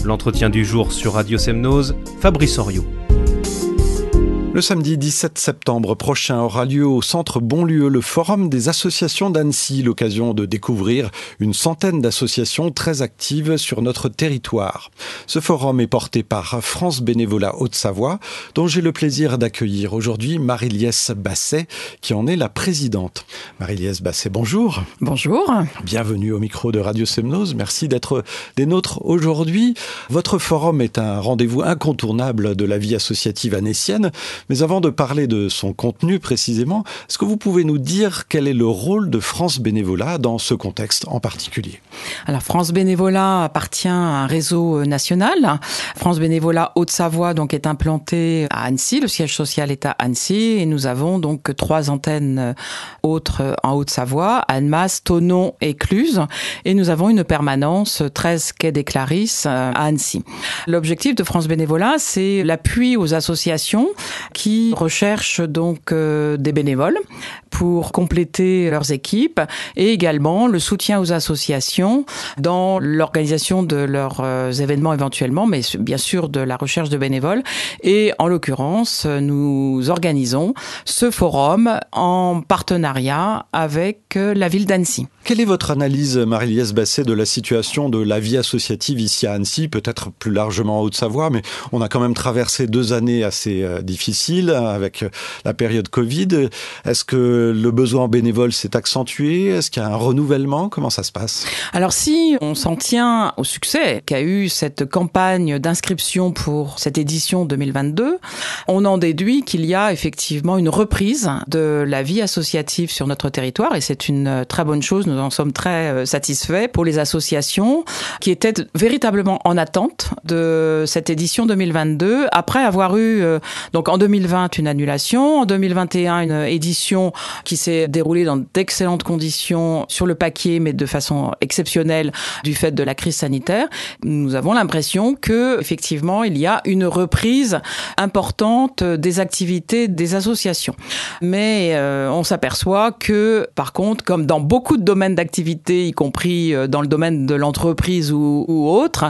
L'entretien du jour sur Radio Semnose, Fabrice Oriot. Le samedi 17 septembre prochain aura lieu au Centre Bonlieu le Forum des associations d'Annecy, l'occasion de découvrir une centaine d'associations très actives sur notre territoire. Ce forum est porté par France Bénévolat Haute-Savoie, dont j'ai le plaisir d'accueillir aujourd'hui Marie-Liesse Basset, qui en est la présidente. Marie-Liesse Basset, bonjour. Bonjour. Bienvenue au micro de Radio Semnose. Merci d'être des nôtres aujourd'hui. Votre forum est un rendez-vous incontournable de la vie associative annécienne. Mais avant de parler de son contenu précisément, est-ce que vous pouvez nous dire quel est le rôle de France Bénévolat dans ce contexte en particulier ? Alors France Bénévolat appartient à un réseau national. France Bénévolat Haute-Savoie donc est implanté à Annecy, le siège social est à Annecy et nous avons donc 3 antennes autres en Haute-Savoie, Annemasse, Thonon et Cluses, et nous avons une permanence 13 quai des Clarisses à Annecy. L'objectif de France Bénévolat, c'est l'appui aux associations qui recherchent donc des bénévoles pour compléter leurs équipes et également le soutien aux associations dans l'organisation de leurs événements éventuellement, mais bien sûr de la recherche de bénévoles. Et en l'occurrence, nous organisons ce forum en partenariat avec la ville d'Annecy. Quelle est votre analyse, Marie-Liesse Basset, de la situation de la vie associative ici à Annecy, peut-être plus largement en Haute-Savoie, mais on a quand même traversé 2 années assez difficiles avec la période Covid. Est-ce que le besoin en bénévoles s'est accentué ? Est-ce qu'il y a un renouvellement ? Comment ça se passe ? Alors si on s'en tient au succès qu'a eu cette campagne d'inscription pour cette édition 2022, on en déduit qu'il y a effectivement une reprise de la vie associative sur notre territoire et c'est une très bonne chose. Nous en sommes très satisfaits pour les associations qui étaient véritablement en attente de cette édition 2022 après avoir eu donc en 2020 une annulation, en 2021 une édition qui s'est déroulée dans d'excellentes conditions sur le papier mais de façon exceptionnelle du fait de la crise sanitaire. Nous avons l'impression que effectivement il y a une reprise importante des activités des associations. Mais on s'aperçoit que par contre comme dans beaucoup de domaines d'activité, y compris dans le domaine de l'entreprise ou autre,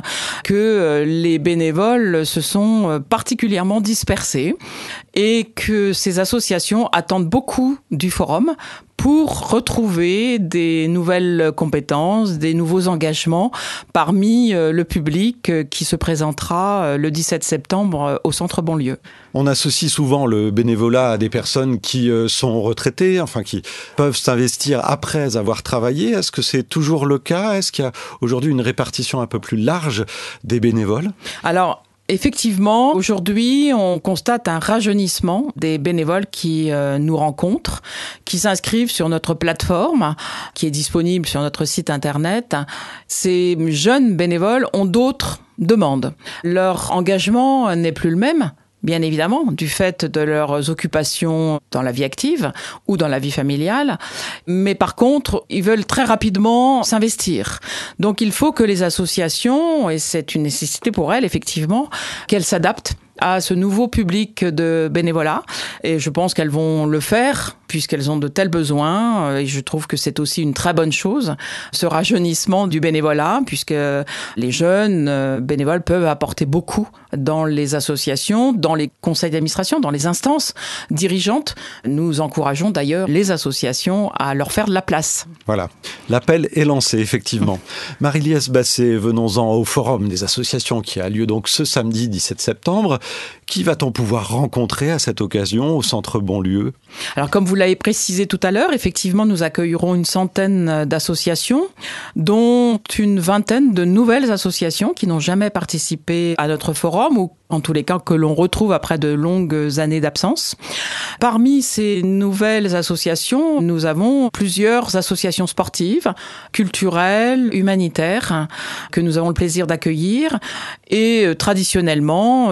que les bénévoles se sont particulièrement dispersés et que ces associations attendent beaucoup du forum pour retrouver des nouvelles compétences, des nouveaux engagements parmi le public qui se présentera le 17 septembre au Centre Bonlieu. On associe souvent le bénévolat à des personnes qui sont retraitées, enfin qui peuvent s'investir après avoir travaillé. Est-ce que c'est toujours le cas ? Est-ce qu'il y a aujourd'hui une répartition un peu plus large des bénévoles ? Alors, effectivement, aujourd'hui, on constate un rajeunissement des bénévoles qui nous rencontrent, qui s'inscrivent sur notre plateforme, qui est disponible sur notre site internet. Ces jeunes bénévoles ont d'autres demandes. Leur engagement n'est plus le même. Bien évidemment, du fait de leurs occupations dans la vie active ou dans la vie familiale. Mais par contre, ils veulent très rapidement s'investir. Donc il faut que les associations, et c'est une nécessité pour elles effectivement, qu'elles s'adaptent à ce nouveau public de bénévolat. Et je pense qu'elles vont le faire puisqu'elles ont de tels besoins. Et je trouve que c'est aussi une très bonne chose, ce rajeunissement du bénévolat, puisque les jeunes bénévoles peuvent apporter beaucoup dans les associations, dans les conseils d'administration, dans les instances dirigeantes. Nous encourageons d'ailleurs les associations à leur faire de la place. Voilà, l'appel est lancé, effectivement. Marie-Liesse Basset, venons-en au forum des associations qui a lieu donc ce samedi 17 septembre. Qui va-t-on pouvoir rencontrer à cette occasion au Centre Bonlieu ? Alors, comme vous l'avez précisé tout à l'heure, effectivement, nous accueillerons une centaine d'associations, dont une vingtaine de nouvelles associations qui n'ont jamais participé à notre forum ou en tous les cas que l'on retrouve après de longues années d'absence. Parmi ces nouvelles associations, nous avons plusieurs associations sportives, culturelles, humanitaires, que nous avons le plaisir d'accueillir. Et traditionnellement, le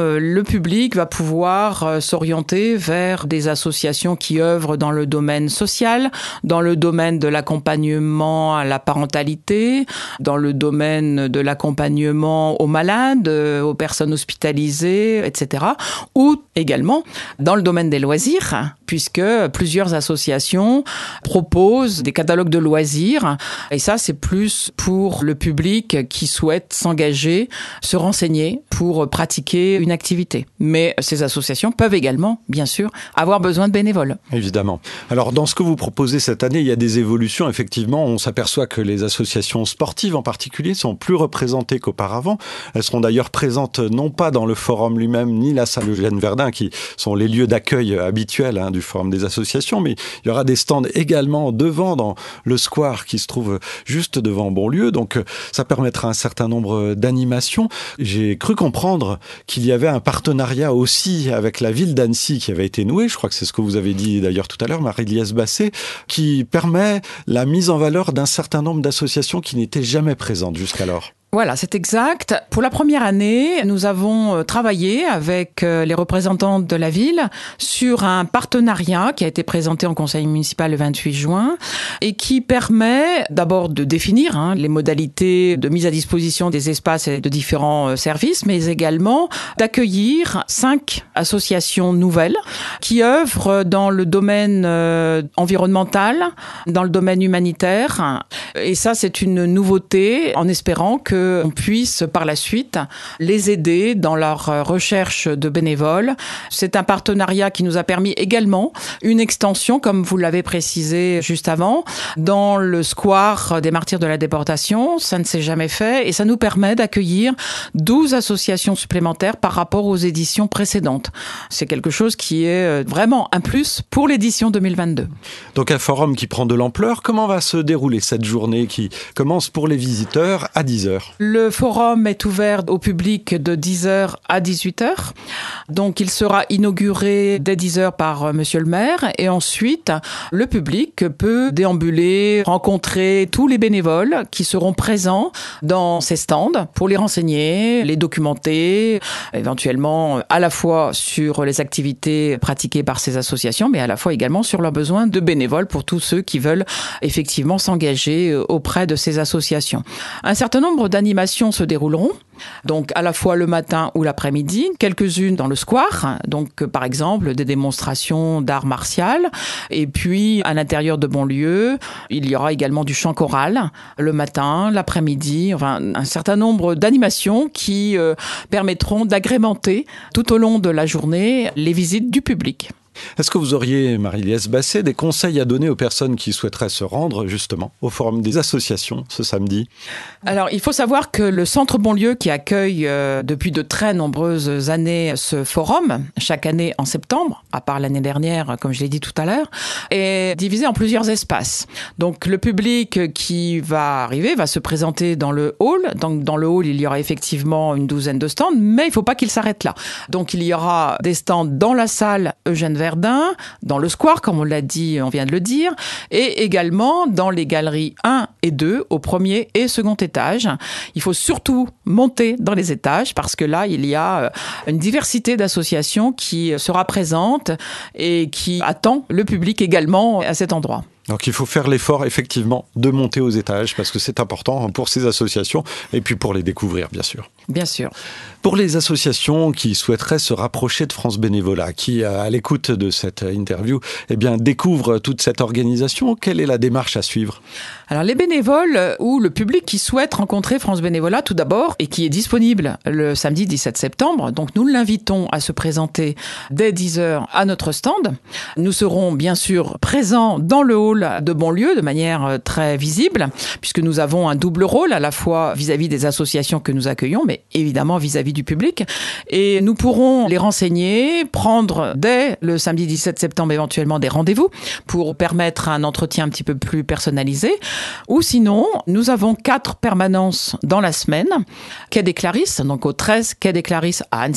le public va pouvoir s'orienter vers des associations qui œuvrent dans le domaine social, dans le domaine de l'accompagnement à la parentalité, dans le domaine de l'accompagnement aux malades, aux personnes hospitalisées, etc. Ou également dans le domaine des loisirs, puisque plusieurs associations proposent des catalogues de loisirs. Et ça, c'est plus pour le public qui souhaite s'engager, se renseigner pour pratiquer une activité. Mais ces associations peuvent également, bien sûr, avoir besoin de bénévoles. Évidemment. Alors, dans ce que vous proposez cette année, il y a des évolutions. Effectivement, on s'aperçoit que les associations sportives en particulier sont plus représentées qu'auparavant. Elles seront d'ailleurs présentes non pas dans le forum lui-même, ni la salle Eugène Verdun, qui sont les lieux d'accueil habituels du forum des associations, mais il y aura des stands également devant, dans le square qui se trouve juste devant Bonlieu. Donc, ça permettra un certain nombre d'animations. J'ai cru comprendre qu'il y avait un partenariat aussi avec la ville d'Annecy qui avait été noué. Je crois que c'est ce que vous avez dit d'ailleurs tout à l'heure, Marie-Liesse Basset, qui permet la mise en valeur d'un certain nombre d'associations qui n'étaient jamais présentes jusqu'alors. Voilà, c'est exact. Pour la première année, nous avons travaillé avec les représentants de la ville sur un partenariat qui a été présenté en conseil municipal le 28 juin et qui permet d'abord de définir les modalités de mise à disposition des espaces et de différents services, mais également d'accueillir 5 associations nouvelles qui œuvrent dans le domaine environnemental, dans le domaine humanitaire. Et ça, c'est une nouveauté en espérant qu'on puisse par la suite les aider dans leur recherche de bénévoles. C'est un partenariat qui nous a permis également une extension, comme vous l'avez précisé juste avant, dans le square des martyrs de la déportation. Ça ne s'est jamais fait et ça nous permet d'accueillir 12 associations supplémentaires par rapport aux éditions précédentes. C'est quelque chose qui est vraiment un plus pour l'édition 2022. Donc un forum qui prend de l'ampleur. Comment va se dérouler cette journée qui commence pour les visiteurs à 10h ? Le forum est ouvert au public de 10h à 18h. Donc, il sera inauguré dès 10h par monsieur le maire. Et ensuite, le public peut déambuler, rencontrer tous les bénévoles qui seront présents dans ces stands pour les renseigner, les documenter, éventuellement à la fois sur les activités pratiquées par ces associations, mais à la fois également sur leurs besoins de bénévoles pour tous ceux qui veulent effectivement s'engager auprès de ces associations. Un certain nombre d'animations se dérouleront, donc à la fois le matin ou l'après-midi, quelques-unes dans le square, donc par exemple des démonstrations d'art martial, et puis à l'intérieur de Bonlieu, il y aura également du chant choral le matin, l'après-midi, enfin un certain nombre d'animations qui permettront d'agrémenter tout au long de la journée les visites du public. Est-ce que vous auriez, Marie-Liesse Basset, des conseils à donner aux personnes qui souhaiteraient se rendre justement au forum des associations ce samedi ? Alors, il faut savoir que le Centre Bonlieu, qui accueille depuis de très nombreuses années ce forum, chaque année en septembre, à part l'année dernière, comme je l'ai dit tout à l'heure, est divisé en plusieurs espaces. Donc, le public qui va arriver va se présenter dans le hall. Donc, dans le hall, il y aura effectivement une douzaine de stands, mais il ne faut pas qu'il s'arrête là. Donc, il y aura des stands dans la salle Eugène Verdun, dans le square, comme on l'a dit, on vient de le dire, et également dans les galeries 1 et 2, au premier et second étage. Il faut surtout monter dans les étages parce que là, il y a une diversité d'associations qui sera présente et qui attend le public également à cet endroit. Donc il faut faire l'effort effectivement de monter aux étages parce que c'est important pour ces associations et puis pour les découvrir bien sûr. Bien sûr. Pour les associations qui souhaiteraient se rapprocher de France Bénévolat, qui à l'écoute de cette interview découvrent toute cette organisation, quelle est la démarche à suivre ? Alors les bénévoles ou le public qui souhaite rencontrer France Bénévolat tout d'abord et qui est disponible le samedi 17 septembre, donc nous l'invitons à se présenter dès 10h à notre stand. Nous serons bien sûr présents dans le hall de Bonlieu de manière très visible puisque nous avons un double rôle à la fois vis-à-vis des associations que nous accueillons mais évidemment vis-à-vis du public et nous pourrons les renseigner, prendre dès le samedi 17 septembre éventuellement des rendez-vous pour permettre un entretien un petit peu plus personnalisé. Ou sinon, nous avons 4 permanences dans la semaine. Quai des Clarisses, donc au 13 Quai des Clarisses à Annecy,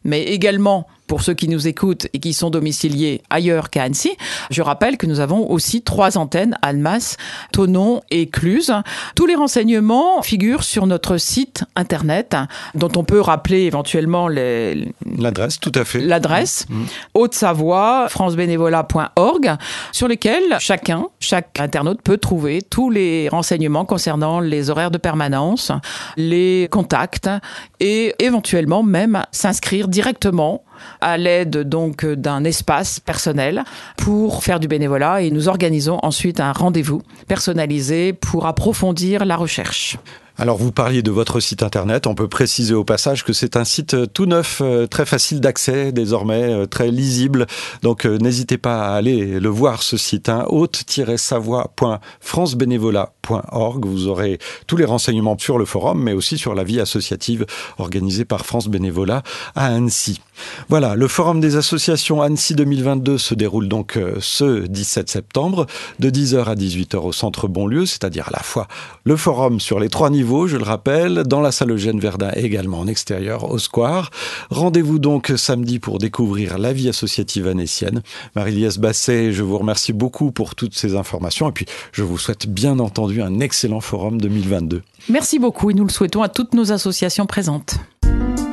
mais également pour ceux qui nous écoutent et qui sont domiciliés ailleurs qu'à Annecy. Je rappelle que nous avons aussi 3 antennes, Annemasse, Thonon et Cluses. Tous les renseignements figurent sur notre site internet, dont on peut rappeler éventuellement l'adresse, tout à fait. L'adresse, Haute-Savoie, francebénévolat.org, sur lesquels chaque internaute peut trouver tous les renseignements concernant les horaires de permanence, les contacts et éventuellement même s'inscrire directement à l'aide donc d'un espace personnel pour faire du bénévolat, et nous organisons ensuite un rendez-vous personnalisé pour approfondir la recherche. Alors vous parliez de votre site internet, on peut préciser au passage que c'est un site tout neuf, très facile d'accès désormais, très lisible, donc n'hésitez pas à aller le voir ce site, haute-savoie.francebénévolat.org. Vous aurez tous les renseignements sur le forum, mais aussi sur la vie associative organisée par France Bénévolat à Annecy. Voilà, le forum des associations Annecy 2022 se déroule donc ce 17 septembre de 10h à 18h au centre Bonlieu, c'est-à-dire à la fois le forum sur les 3 niveaux, je le rappelle, dans la salle Eugène Verdun et également en extérieur au square. Rendez-vous donc samedi pour découvrir la vie associative annécienne. Marie-Liesse Basset, je vous remercie beaucoup pour toutes ces informations et puis je vous souhaite bien entendu un excellent forum 2022. Merci beaucoup et nous le souhaitons à toutes nos associations présentes.